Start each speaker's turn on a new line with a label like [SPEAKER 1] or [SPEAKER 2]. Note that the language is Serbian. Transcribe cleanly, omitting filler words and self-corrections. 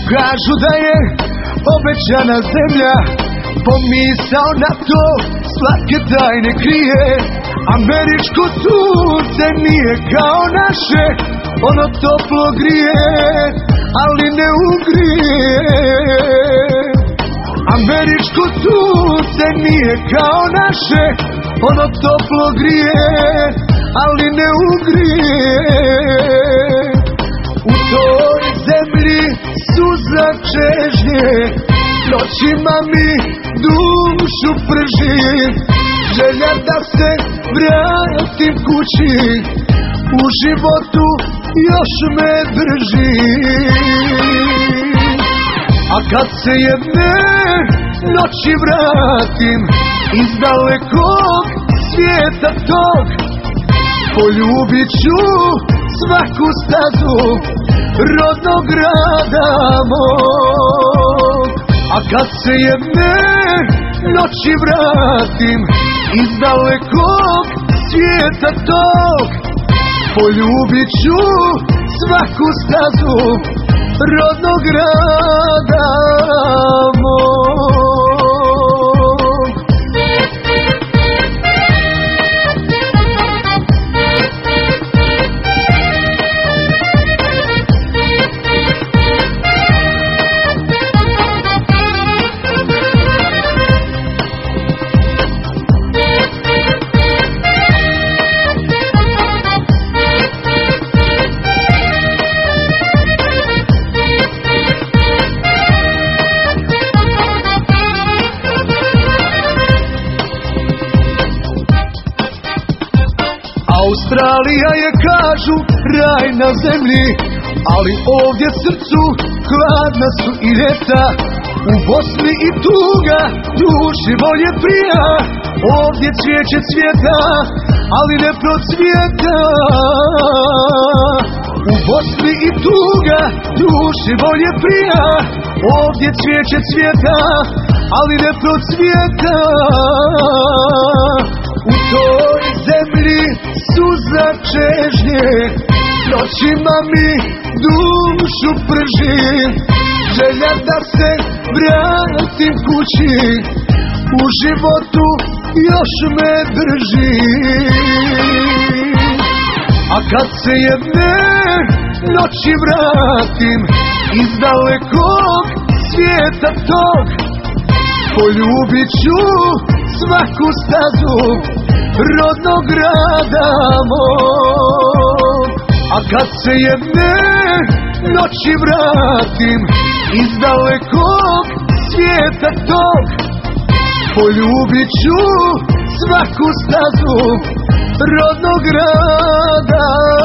[SPEAKER 1] Kažu da je obećana zemlja, pomisao na to slatke tajne krije. Američko sunce nije kao naše, ono toplo grije, ali ne ugrije. Američko sunce nije kao naše, ono toplo grije, ali ne ugrije. U toj zemlji suza čežnje, noćima mi dušu prži. Želja da se vratim kući, u životu još me drži. A kad se jedne noći vratim iz dalekog svijeta tog, poljubit ću svaku stazu rodnog grada mog. A kad se jedne noći vratim iz dalekog svijeta tog, poljubit ću svaku stazu rodnog grada mog. Australija je, kažu, raj na zemlji, ali ovdje srcu hladna su i ljeta. U Bosni i tuga, duši volje prija, ovdje cvijeće cvjeta, ali ne procvjeta. U Bosni i tuga, duši volje prija, ovdje cvijeće cvjeta, ali ne procvjeta. U toj zemlji suza čežnje, noćima mi dušu prži. Želja da se vratim kući, u životu još me drži. A kad se jedne noći vratim iz dalekog svijeta tog, poljubit ću svaku stazu rodnog grada mog. A kad se jedne noći vratim iz dalekog svijeta tog, poljubit ću svaku stazu rodnog grada